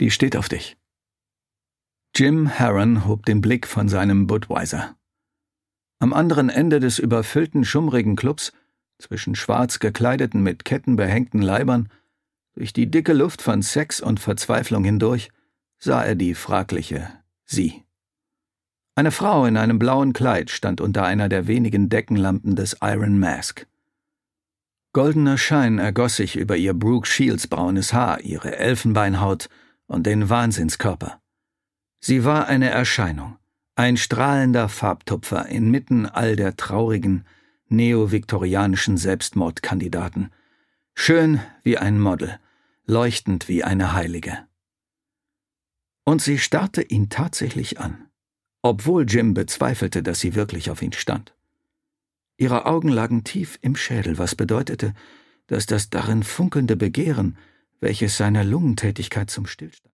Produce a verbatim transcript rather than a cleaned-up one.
Die steht auf dich.« Jim Herron hob den Blick von seinem Budweiser. Am anderen Ende des überfüllten, schummrigen Clubs, zwischen schwarz gekleideten, mit Ketten behängten Leibern, durch die dicke Luft von Sex und Verzweiflung hindurch, sah er die fragliche Sie. Eine Frau in einem blauen Kleid stand unter einer der wenigen Deckenlampen des Iron Mask. Goldener Schein ergoss sich über ihr Brooke Shields braunes Haar, ihre Elfenbeinhaut und den Wahnsinnskörper. Sie war eine Erscheinung, ein strahlender Farbtupfer inmitten all der traurigen, neoviktorianischen Selbstmordkandidaten, schön wie ein Model, leuchtend wie eine Heilige. Und sie starrte ihn tatsächlich an, obwohl Jim bezweifelte, dass sie wirklich auf ihn stand. Ihre Augen lagen tief im Schädel, was bedeutete, dass das darin funkelnde Begehren, welches seiner Lungentätigkeit zum Stillstand